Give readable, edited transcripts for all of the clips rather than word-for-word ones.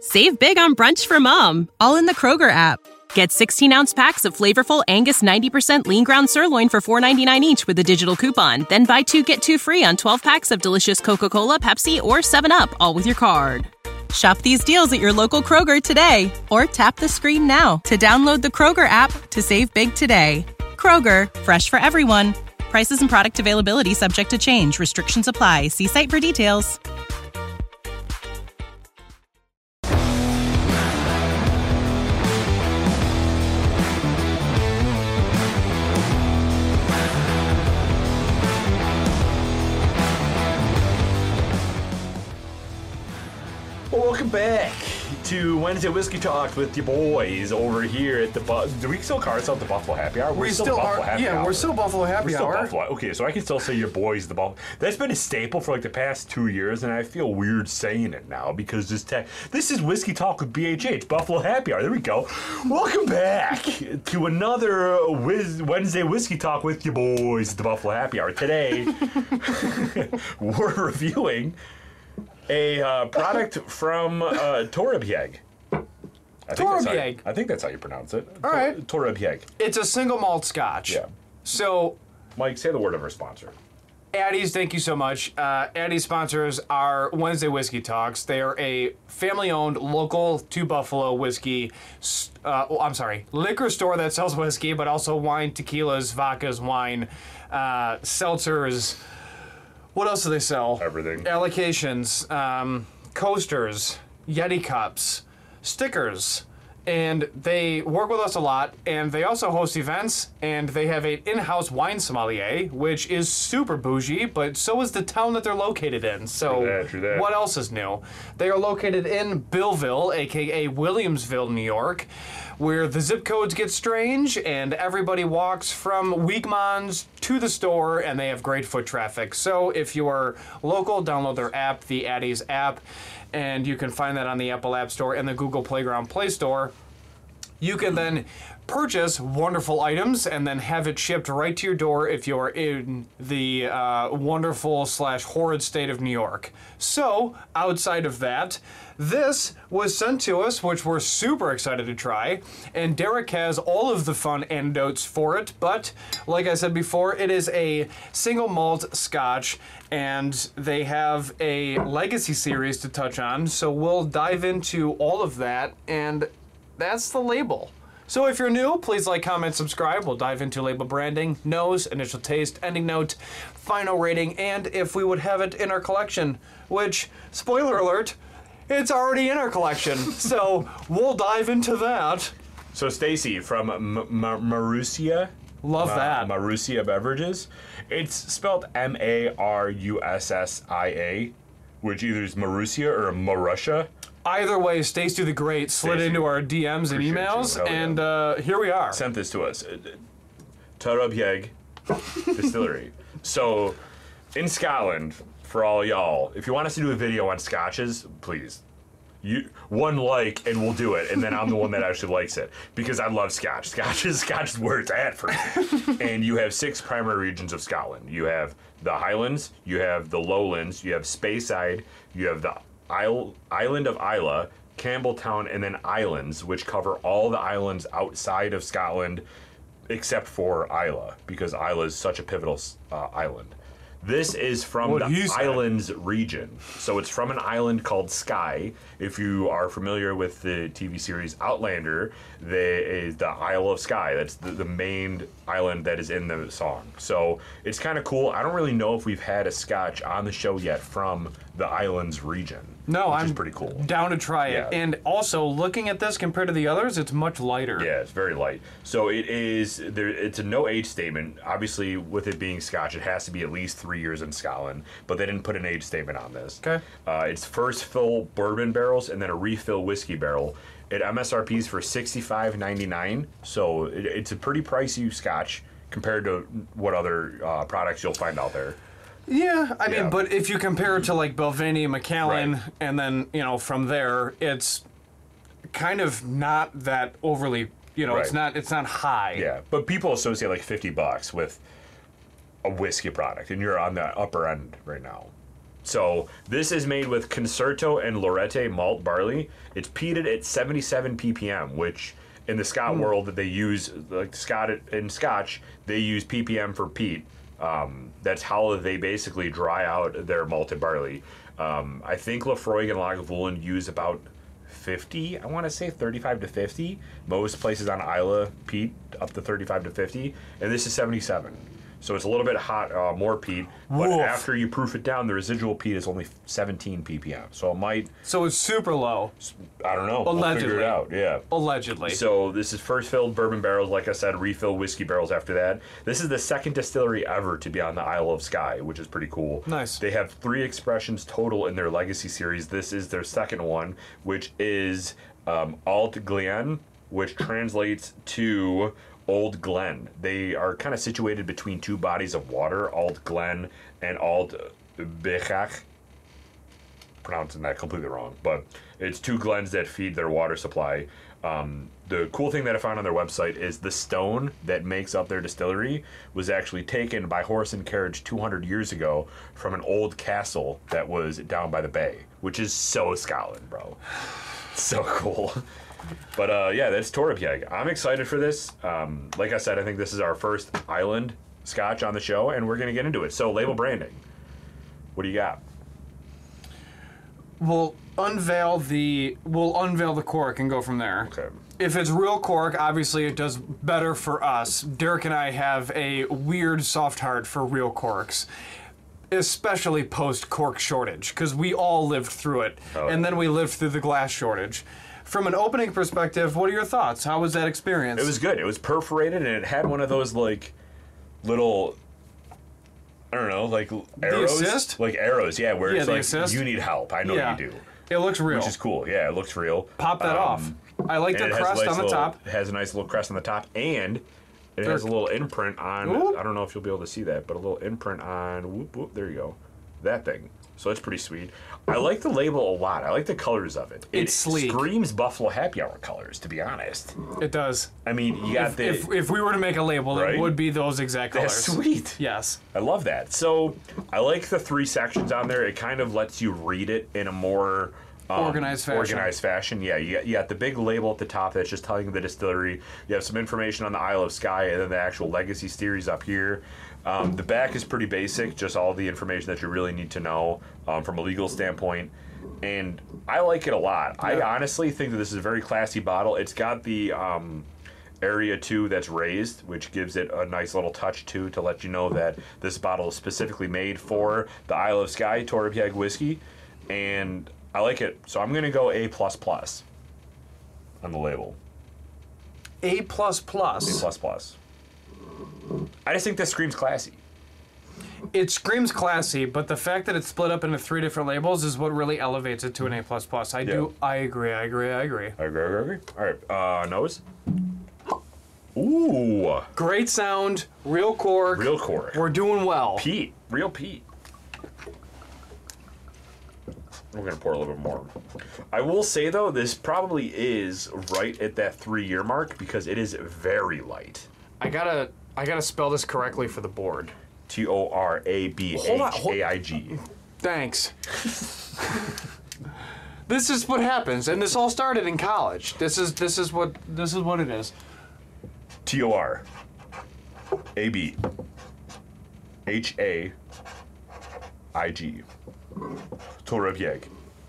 Save big on brunch for mom, all in the Kroger app. Get 16-ounce packs of flavorful Angus 90% lean ground sirloin for $4.99 each with a digital coupon. Then buy 2, get 2 free on 12 packs of delicious Coca-Cola, Pepsi, or 7-Up, all with your card. Shop these deals at your local Kroger today, or tap the screen now to download the Kroger app to save big today. Kroger, fresh for everyone. Prices and product availability subject to change. Restrictions apply. See site for details. Welcome back to Wednesday Whiskey Talk with your boys over here at the do we still call ourselves the Buffalo Happy Hour? We still are. Yeah, we're still Buffalo Happy Hour. Buffalo. Okay, so I can still say your boys the Buffalo. That's been a staple for like the past 2 years, and I feel weird saying it now because this is Whiskey Talk with BHH, Buffalo Happy Hour. There we go. Welcome back to another Wednesday Whiskey Talk with your boys, the Buffalo Happy Hour. Today, we're reviewing a product from Torabjeg. I think that's how you pronounce it. All right. Torabjeg. It's a single malt scotch. Yeah. So, Mike, say the word of our sponsor. Addy's, thank you so much. Addy's sponsors our Wednesday Whiskey Talks. They are a family-owned, local to Buffalo whiskey, liquor store that sells whiskey, but also wine, tequilas, vodkas, wine, seltzers. What else do they sell? Everything. Allocations, coasters, Yeti cups, stickers. And they work with us a lot, and they also host events, and they have an in-house wine sommelier, which is super bougie, but so is the town that they're located in. So True that. What else is new? They are located in Billville, a.k.a. Williamsville, New York, where the zip codes get strange, and everybody walks from Weekmans to the store, and they have great foot traffic. So if you are local, download their app, the Addy's app, and you can find that on the Apple App Store and the Google Playground Play Store. You can then purchase wonderful items and then have it shipped right to your door if you're in the wonderful/horrid state of New York. So, outside of that, this was sent to us, which we're super excited to try, and Derek has all of the fun anecdotes for it, but like I said before, it is a single malt scotch, and they have a legacy series to touch on, so we'll dive into all of that, and that's the label. So if you're new, please like, comment, subscribe. We'll dive into label branding, nose, initial taste, ending note, final rating, and if we would have it in our collection, which, spoiler alert, it's already in our collection. So we'll dive into that. So Stacy from Marussia. Love that. Marussia Beverages. It's spelled Marussia, which either is Marussia or Marussia. Either way, Stacey the Great slid into our DMs and emails, and here we are. Sent this to us. Torabjeg Distillery. So, in Scotland, for all y'all, if you want us to do a video on scotches, please. One like, and we'll do it, and then I'm the one that actually likes it. Because I love scotch. Scotch is where it's at for me. And you have 6 primary regions of Scotland. You have the Highlands, you have the Lowlands, you have Speyside, you have the Island of Islay, Campbelltown, and then Islands, which cover all the islands outside of Scotland except for Islay, because Islay is such a pivotal island. This is from the Islands region. So it's from an island called Skye. If you are familiar with the TV series Outlander, the Isle of Skye. That's the main island that is in the song. So it's kind of cool. I don't really know if we've had a scotch on the show yet from the Islands region. No, which I'm is pretty cool. Down to try it. Yeah. And also, looking at this compared to the others, it's much lighter. Yeah, it's very light. So it's a no age statement. Obviously, with it being Scotch, it has to be at least 3 years in Scotland, but they didn't put an age statement on this. Okay. It's first fill bourbon barrels and then a refill whiskey barrel. It MSRPs for $65.99, so it's a pretty pricey Scotch compared to what other products you'll find out there. Yeah, I mean, but if you compare it to like Balvenie, Macallan, right, and then, from there, it's kind of not that overly, right, it's not high. Yeah, but people associate like $50 with a whiskey product, and you're on the upper end right now. So this is made with Concerto and Lorette malt barley. It's peated at 77 ppm, which in the Scott world that they use, like in Scotch, they use ppm for peat. That's how they basically dry out their malted barley. I think Laphroaig and Lagavulin use about 50, I want to say 35 to 50. Most places on Islay peat up to 35 to 50, and this is 77. So it's a little bit hot, more peat, but Woof. after you proof it down, the residual peat is only 17 ppm. So it might, So it's super low, I don't know, we'll figure Allegedly. it out, yeah. allegedly. So this is first filled bourbon barrels, like I said, refill whiskey barrels after that. This is the second distillery ever to be on the Isle of Skye, which is pretty cool. Nice. They have 3 expressions total in their Legacy series. This is their second one, which is Alt Glen, which translates to Old Glen. They are kind of situated between 2 bodies of water, Alt Glen and Alt Bechach. Pronouncing that completely wrong, but it's 2 glens that feed their water supply. The cool thing that I found on their website is the stone that makes up their distillery was actually taken by horse and carriage 200 years ago from an old castle that was down by the bay, which is so Scotland, bro. So cool. But yeah, that's Torabjeg. I'm excited for this. Like I said, I think this is our first island Scotch on the show, and we're going to get into it. So label branding. What do you got? We'll unveil the cork and go from there. Okay. If it's real cork, obviously it does better for us. Derek and I have a weird soft heart for real corks, especially post cork shortage, because we all lived through it, and then we lived through the glass shortage. From an opening perspective, what are your thoughts? How was that experience? It was good. It was perforated, and it had one of those like little, I don't know, like arrows. assist? Like arrows, yeah. Where it's the like assist? you need help. I know Yeah. you do, It looks real. which is cool. Yeah, it looks real. Pop that off. I like the And it has a crest nice on the little- top. It has a nice little crest on the top, and it has a little imprint on. Whoop. I don't know if you'll be able to see that, but a little imprint on. Whoop whoop. There you go. That thing. So it's pretty sweet. I like the label a lot. I like the colors of it. It's sleek. It screams Buffalo Happy Hour colors, to be honest. It does. I mean, you got the. If we were to make a label, Right? it would be those exact colors. That's sweet. Yes. I love that. So I like the 3 sections on there. It kind of lets you read it in a more Organized fashion. Yeah, you got the big label at the top that's just telling you the distillery. You have some information on the Isle of Skye, and then the actual Legacy series up here. The back is pretty basic, just all the information that you really need to know from a legal standpoint. And I like it a lot. I honestly think that this is a very classy bottle. It's got the area 2 that's raised, which gives it a nice little touch too, to let you know that this bottle is specifically made for the Isle of Skye Torabjeg whiskey. And I like it. So I'm going to go A++ on the label. A++. A++. I just think this screams classy. It screams classy, but the fact that it's split up into 3 different labels is what really elevates it to an A++. I agree. I agree. All right, nose. Ooh. Great sound, real cork. Real cork. We're doing well. Peat. Real peat. We're going to pour a little bit more. I will say, though, this probably is right at that 3-year mark because it is very light. I gotta spell this correctly for the board. Torabhaig. Thanks. This is what happens, and this all started in college. This is what it is. Torabhaig. Torabjeg.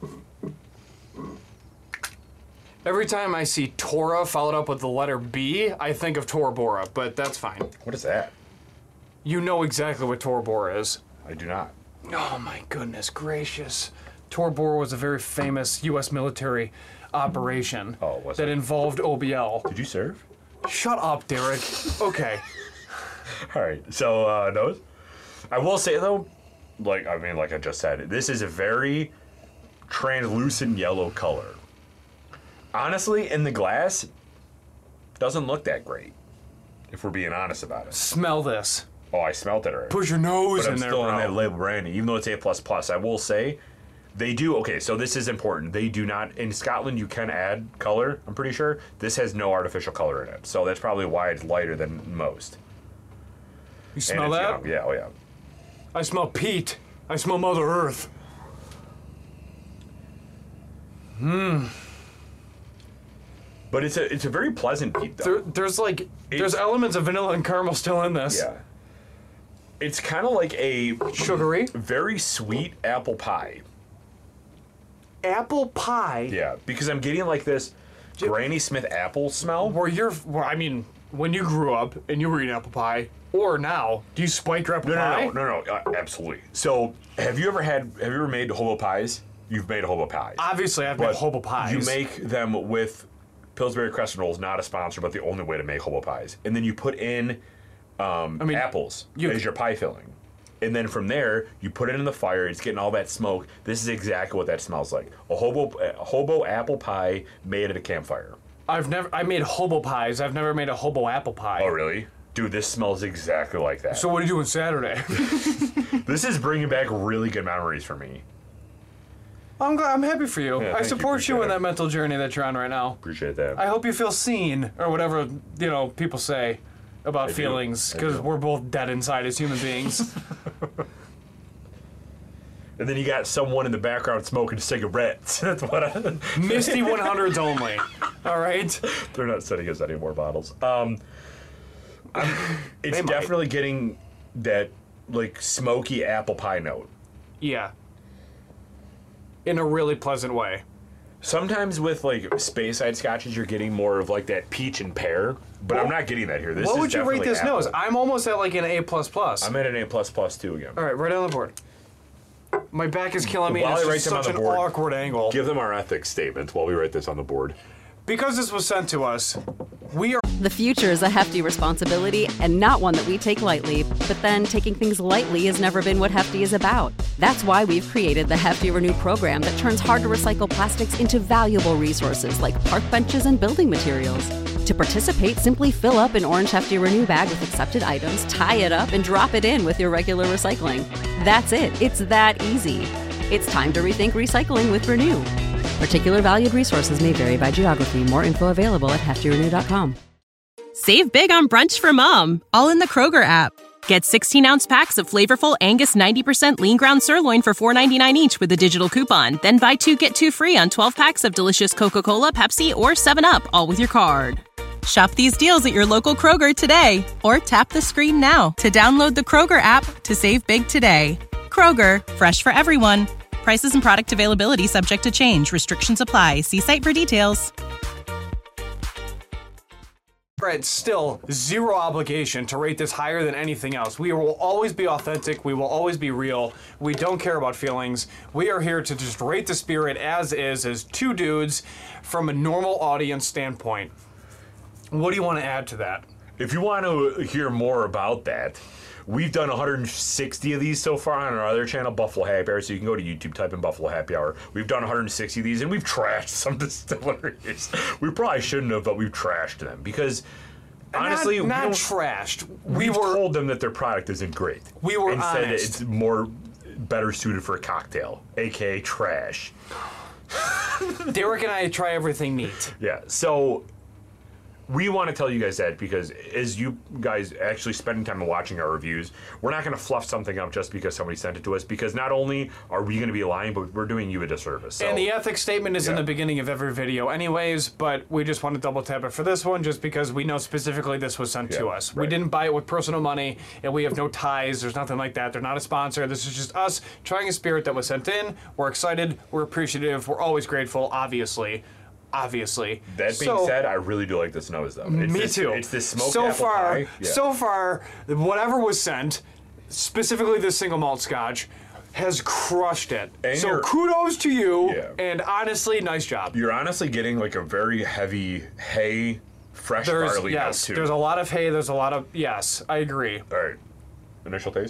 Every time I see Tora followed up with the letter B, I think of Tora Bora, but that's fine. What is that? You know exactly what Tora Bora is. I do not. Oh my goodness gracious. Tora Bora was a very famous U.S. military operation that involved OBL. Did you serve? Shut up, Derek. Okay. All right. So, nose. I will say, though, like I just said, this is a very translucent yellow color. Honestly, in the glass, doesn't look that great, if we're being honest about it. Smell this. Oh, I smelled it already. Put your nose But in I'm there, still bro. on that label branding, even though it's A++. I will say, they do, okay, so this is important. They do not, in Scotland, you can add color, I'm pretty sure. This has no artificial color in it, so that's probably why it's lighter than most. You smell that? Young. Yeah, oh yeah. I smell peat. I smell Mother Earth. But it's a very pleasant peat, though. There's elements of vanilla and caramel still in this. Yeah. It's kind of like a Sugary. very sweet apple pie. Apple pie. Yeah, because I'm getting like this Granny Smith apple smell. When you grew up and you were eating apple pie, or now, do you spike your apple pie? No, absolutely. So, have you ever made hobo pies? You've made hobo pies. Obviously, I've made hobo pies. You make them with Pillsbury Crescent Rolls, not a sponsor, but the only way to make hobo pies. And then you put in apples as your pie filling. And then from there, you put it in the fire. It's getting all that smoke. This is exactly what that smells like. A hobo apple pie made at a campfire. I made hobo pies. I've never made a hobo apple pie. Oh, really? Dude, this smells exactly like that. So what are you doing Saturday? This is bringing back really good memories for me. I'm happy for you. Yeah, I support you in it. that mental journey that you're on right now. Appreciate that. I hope you feel seen, or whatever, people say about feelings, because we're both dead inside as human beings. And then you got someone in the background smoking cigarettes. That's what Misty 100s only. All right? They're not sending us any more bottles. It's definitely getting that, like, smoky apple pie note. Yeah. In a really pleasant way. Sometimes with, like, Speyside scotches, you're getting more of, like, that peach and pear. But I'm not getting that here. What would you rate this apple. nose? I'm almost at, like, an A++. I'm at an A++ too again. All right, right on the board. My back is killing me. While It's I write just them on such the an board, awkward angle. Give them our ethics statement while we write this on the board. Because this was sent to us, we are... The future is a hefty responsibility and not one that we take lightly. But then taking things lightly has never been what Hefty is about. That's why we've created the Hefty Renew program that turns hard-to-recycle plastics into valuable resources like park benches and building materials. To participate, simply fill up an orange Hefty Renew bag with accepted items, tie it up, and drop it in with your regular recycling. That's it. It's that easy. It's time to rethink recycling with Renew. Particular valued resources may vary by geography. More info available at heftyrenew.com. Save big on brunch for mom, all in the Kroger app. Get 16-ounce packs of flavorful Angus 90% lean ground sirloin for $4.99 each with a digital coupon. Then buy 2, get 2 free on 12 packs of delicious Coca-Cola, Pepsi, or 7-Up, all with your card. Shop these deals at your local Kroger today, or tap the screen now to download the Kroger app to save big today. Kroger, fresh for everyone. Prices and product availability subject to change. Restrictions apply. See site for details. Fred, still zero obligation to rate this higher than anything else. We will always be authentic. We will always be real. We don't care about feelings. We are here to just rate the spirit as is, as two dudes from a normal audience standpoint. What do you want to add to that? If you want to hear more about that, we've done 160 of these so far on our other channel, Buffalo Happy Hour, so you can go to YouTube, type in Buffalo Happy Hour. We've done 160 of these, and we've trashed some distilleries. We probably shouldn't have, but we've trashed them, because honestly... Not trashed. We've told them that their product isn't great. We were and honest. said it's better suited for a cocktail, a.k.a. trash. Derek and I try everything neat. Yeah, so... we want to tell you guys that because as you guys actually spending time watching our reviews, we're not going to fluff something up just because somebody sent it to us, because not only are we going to be lying, but we're doing you a disservice. So, and the ethics statement is in the beginning of every video anyways, but we just want to double tap it for this one just because we know specifically this was sent to us. Right. We didn't buy it with personal money, and we have no ties. There's nothing like that. They're not a sponsor. This is just us trying a spirit that was sent in. We're excited. We're appreciative. We're always grateful, obviously. That being said, I really do like this nose, though. Me too. It's this smoked apple pie. Yeah. So far, whatever was sent, specifically this single malt scotch, has crushed it. And so kudos to you, and honestly, nice job. You're honestly getting like a very heavy hay, fresh barley note, too. There's a lot of hay, there's a lot of, yes, I agree. All right. Initial taste?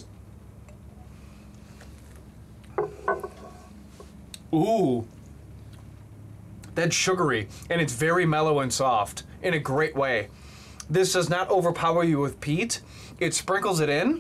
Ooh. That's sugary, and it's very mellow and soft in a great way. This does not overpower you with peat. It sprinkles it in.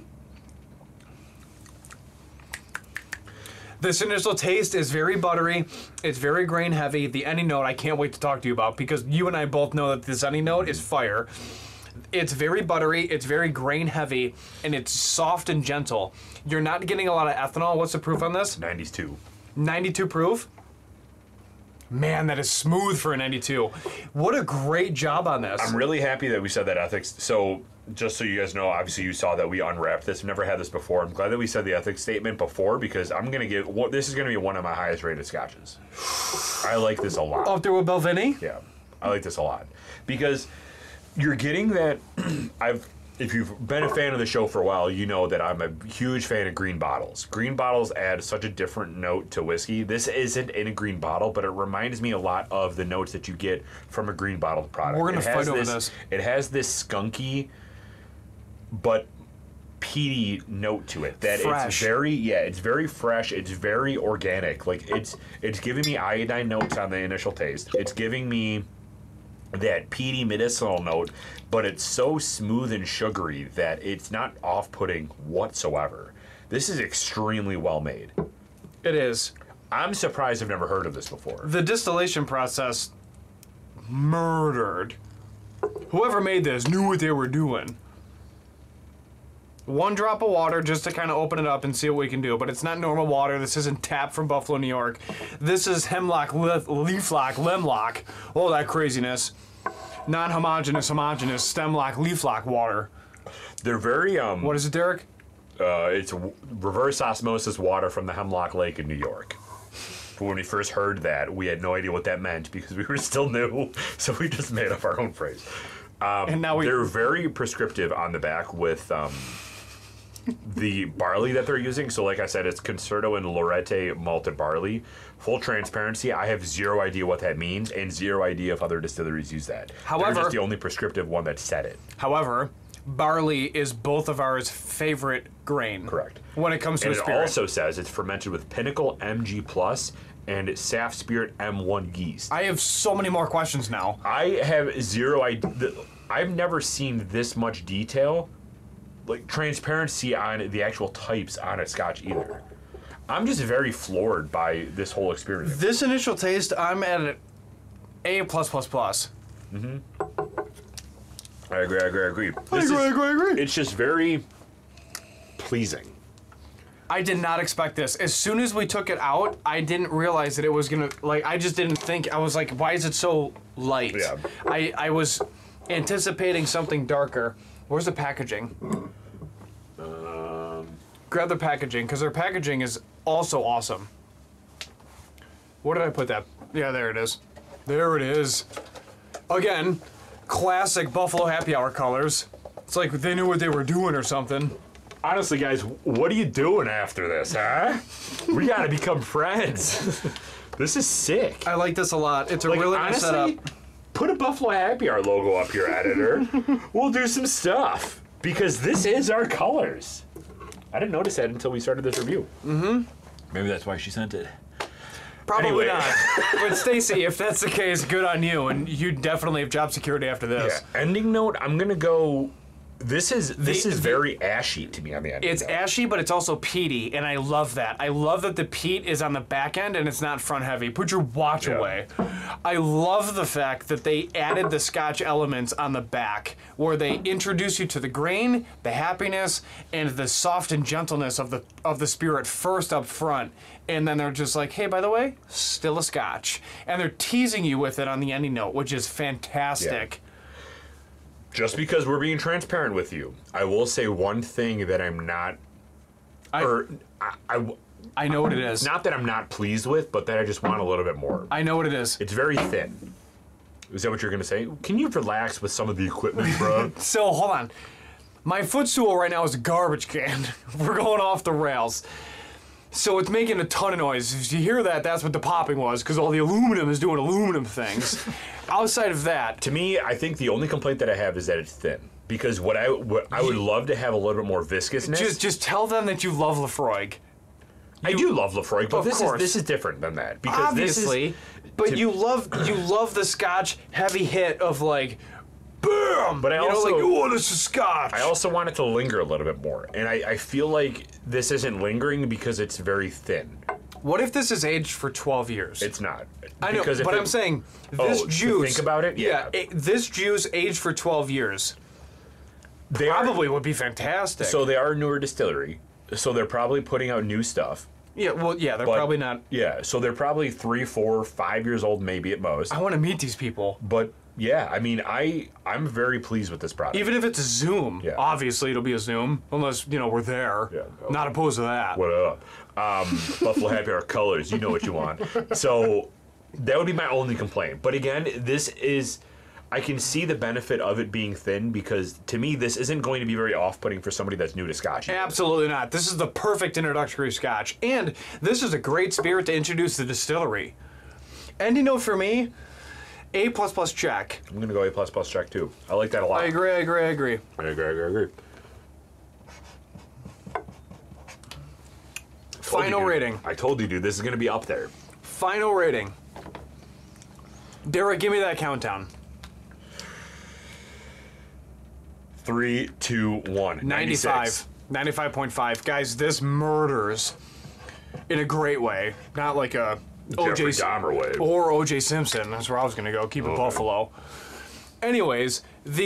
This initial taste is very buttery. It's very grain heavy. The Any note I can't wait to talk to you about, because you and I both know that this Any note is fire. It's very buttery, it's very grain heavy, and it's soft and gentle. You're not getting a lot of ethanol. What's the proof on this? 92. 92 proof? Man, that is smooth for a 92. What a great job on this. I'm really happy that we said that ethics. So, just so you guys know, obviously you saw that we unwrapped this. We've never had this before. I'm glad that we said the ethics statement before because I'm going to give... this is going to be one of my highest rated scotches. I like this a lot. Up there with Belvini? Yeah, I like this a lot. Because you're getting that... If you've been a fan of the show for a while, you know that I'm a huge fan of green bottles. Green bottles add such a different note to whiskey. This isn't in a green bottle, but it reminds me a lot of the notes that you get from a green bottled product. We're going to fight over this. It has this skunky, but peaty note to it. That fresh. It's very fresh. It's very organic. Like it's giving me iodine notes on the initial taste. It's giving me that peaty medicinal note, but it's so smooth and sugary that it's not off-putting whatsoever. This is extremely well made. It is. I'm surprised I've never heard of this before. The distillation process murdered. Whoever made this knew what they were doing. 1 drop of water just to kind of open it up and see what we can do, but it's not normal water. This isn't tap from Buffalo, New York. This is hemlock, leaflock, lemlock, all that craziness. Non-homogeneous, homogeneous, stemlock, leaflock water. They're very What is it, Derek? it's reverse osmosis water from the Hemlock Lake in New York. When we first heard that, we had no idea what that meant because we were still new, so we just made up our own phrase. And now they're very prescriptive on the back with the barley that they're using. So like I said, it's Concerto and Lorette malted barley. Full transparency, I have zero idea what that means and zero idea if other distilleries use that. However, they're just the only prescriptive one that said it. However, barley is both of ours favorite grain. Correct. When it comes to And a it spirit. also says it's fermented with Pinnacle MG Plus and Saft Spirit M1 yeast. I have so many more questions now. I have zero idea. I've never seen this much detail, like transparency on the actual types on a Scotch either. I'm just very floored by this whole experience. This initial taste, I'm at an A+++. Mm-hmm. I agree. I agree. It's just very pleasing. I did not expect this. As soon as we took it out, I didn't realize that it was gonna, like, I just didn't think, I was like, why is it so light? Yeah. I was anticipating something darker. Where's the packaging? Grab the packaging, because their packaging is also awesome. Where did I put that? Yeah, there it is. There it is. Again, classic Buffalo Happy Hour colors. It's like they knew what they were doing or something. Honestly, guys, what are you doing after this, huh? We gotta become friends. This is sick. I like this a lot. It's a Like, really nice setup. honestly, put a Buffalo Happy Hour logo up here, editor. We'll do some stuff. Because this is our colors. I didn't notice that until we started this review. Mm-hmm. Maybe that's why she sent it. Probably Anyway. not. But Stacy, if that's the case, good on you, and you definitely have job security after this. Yeah. Ending note, I'm gonna go. This is very ashy to me on the end. It's ashy, but it's also peaty, and I love that. I love that the peat is on the back end and it's not front heavy. Put your watch away. I love the fact that they added the Scotch elements on the back, where they introduce you to the grain, the happiness, and the soft and gentleness of the spirit first up front, and then they're just like, hey, by the way, still a Scotch, and they're teasing you with it on the ending note, which is fantastic. Just because we're being transparent with you, I will say one thing that I'm not, I know what it is. not that I'm not pleased with, but that I just want a little bit more. I know what it is. It's very thin. Is that what you're gonna say? Can you relax with some of the equipment, bro? So, hold on. My footstool right now is a garbage can. We're going off the rails. So it's making a ton of noise. If you hear that, that's what the popping was, because all the aluminum is doing aluminum things. Outside of that, To me, I think the only complaint that I have is that it's thin. Because what I would love to have a little bit more viscousness. just tell them that you love Lafroig. I do love Lafroig, but Of this course. is different than that. Because Obviously, but you love the Scotch heavy hit of like, BAM! But I also- like, oh, this is Scotch. I also want it to linger a little bit more. And I feel like this isn't lingering because it's very thin. What if this is aged for 12 years? It's not. I know, Because if but it- I'm saying this to juice. think about it? Yeah. This juice aged for 12 years they are- probably would be fantastic. So they are a newer distillery. So they're probably putting out new stuff. Yeah, well, yeah, they're But- probably not. Yeah, so they're probably 3, 4, 5 years old, maybe at most. I want to meet these people. But yeah, I mean, I'm very pleased with this product. Even if it's a Zoom, Yeah. obviously it'll be a Zoom, unless, we're there. Yeah. Not opposed to that. What up? Buffalo Happy Hour colors, you know what you want. So that would be my only complaint. But again, I can see the benefit of it being thin because to me, this isn't going to be very off-putting for somebody that's new to Scotch. Absolutely not. This is the perfect introductory Scotch. And this is a great spirit to introduce the distillery. Ending note for me, A++ check. I'm going to go A++ check too. I like that a lot. I agree. I agree. Final rating. I told you, dude, this is going to be up there. Final rating. Derek, give me that countdown. 3, 2, 1. 96. 95.5. Guys, this murders in a great way. Not like a Jeffrey Dahmer way. Or O.J. Simpson. That's where I was going to go. Keep it Buffalo. Anyways,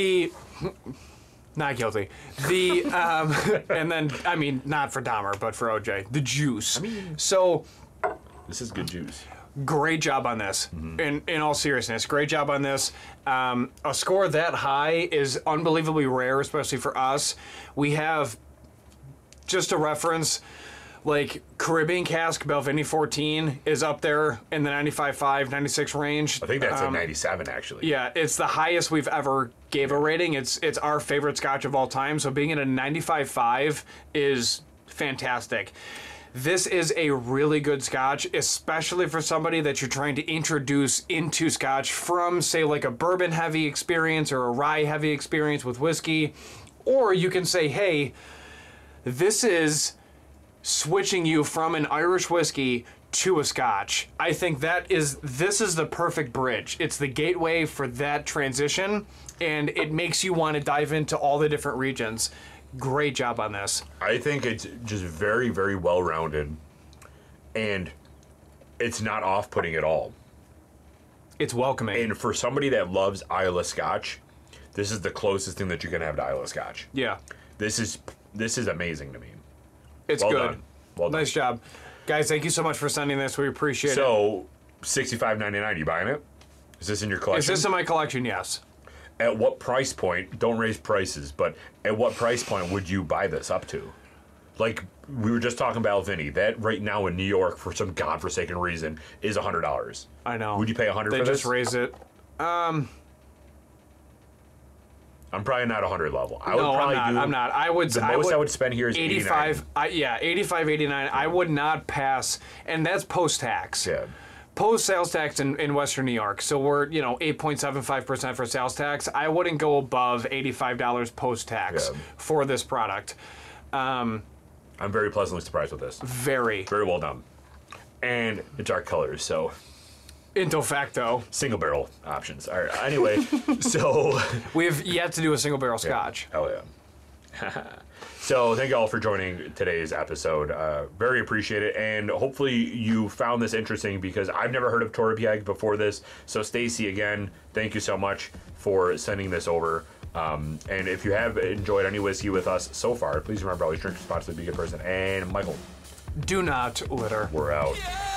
not guilty. And then, not for Dahmer, but for O.J. The juice. So, This is good juice. great job on this. In all seriousness, great job on this. A score that high is unbelievably rare, especially for us. We have, just a reference, like Caribbean Cask Balvenie 14 is up there in the 95.5, 96 range. I think that's a 97, actually. Yeah, it's the highest we've ever gave a rating. It's our favorite Scotch of all time. So being at a 95.5 is fantastic. This is a really good Scotch, especially for somebody that you're trying to introduce into Scotch from, say, like a bourbon-heavy experience or a rye-heavy experience with whiskey. Or you can say, hey, this is switching you from an Irish whiskey to a Scotch. I think this is the perfect bridge. It's the gateway for that transition, and it makes you want to dive into all the different regions. Great job on this. I think it's just very, very well-rounded, and it's not off-putting at all. It's welcoming. And for somebody that loves Islay Scotch, this is the closest thing that you're going to have to Islay Scotch. Yeah. This is amazing to me. It's Well good. done. Well done. Nice job. Guys, thank you so much for sending this. We appreciate it. So, $65.99, you buying it? Is this in your Is collection? this in my collection? Yes. At what price point, don't raise prices, but at what price point would you buy this up to? Like, we were just talking about Balvenie. That right now in New York, for some godforsaken reason, is $100. I know. Would you pay $100 for this? They just raised it. I'm probably not 100 level. I would No, probably I'm not. I would. The most I would spend here is 85. 89. 85, 89. I would not pass, and that's post-tax. Yeah. Post-sales tax in Western New York. So we're, 8.75% for sales tax. I wouldn't go above $85 post-tax Yeah. for this product. I'm very pleasantly surprised with this. Very. Very well done. And it's dark colors, so Into facto. single barrel options. All right. Anyway, so We have yet to do a single barrel Scotch. hell yeah. So thank you all for joining today's episode. Very appreciate it, and hopefully you found this interesting because I've never heard of Torbjörn before this. So Stacy, again, thank you so much for sending this over. And if you have enjoyed any whiskey with us so far, please remember always drink responsibly, be a good person. And Michael, Do not litter. we're out.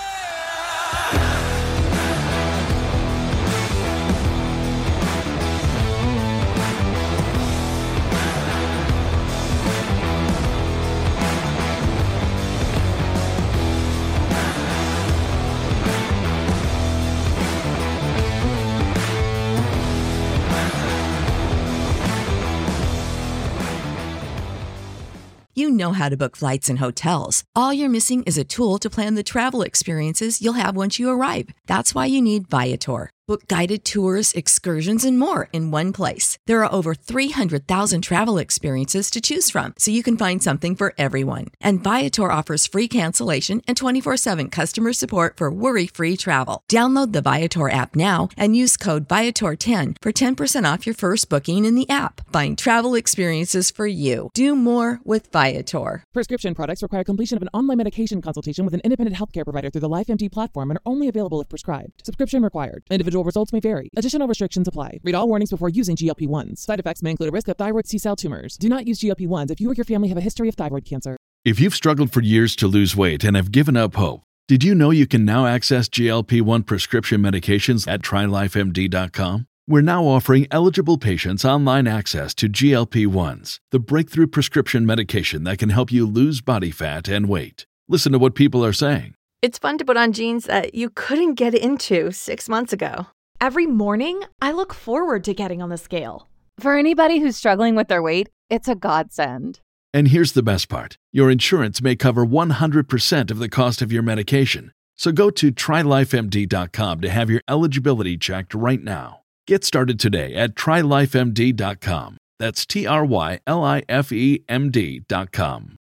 You know how to book flights and hotels. All you're missing is a tool to plan the travel experiences you'll have once you arrive. That's why you need Viator. Book guided tours, excursions, and more in one place. There are over 300,000 travel experiences to choose from, so you can find something for everyone. And Viator offers free cancellation and 24/7 customer support for worry-free travel. Download the Viator app now and use code Viator10 for 10% off your first booking in the app. Find travel experiences for you. Do more with Viator. Prescription products require completion of an online medication consultation with an independent healthcare provider through the LifeMD platform and are only available if prescribed. Subscription required. Individual results may vary. Additional restrictions apply. Read all warnings before using GLP-1s. Side effects may include a risk of thyroid C-cell tumors. Do not use GLP-1s if you or your family have a history of thyroid cancer. If you've struggled for years to lose weight and have given up hope, did you know you can now access GLP-1 prescription medications at TryLifeMD.com? We're now offering eligible patients online access to GLP-1s, the breakthrough prescription medication that can help you lose body fat and weight. Listen to what people are saying. It's fun to put on jeans that you couldn't get into 6 months ago. Every morning, I look forward to getting on the scale. For anybody who's struggling with their weight, it's a godsend. And here's the best part. Your insurance may cover 100% of the cost of your medication. So go to TryLifeMD.com to have your eligibility checked right now. Get started today at TryLifeMD.com. That's TryLifeMD.com.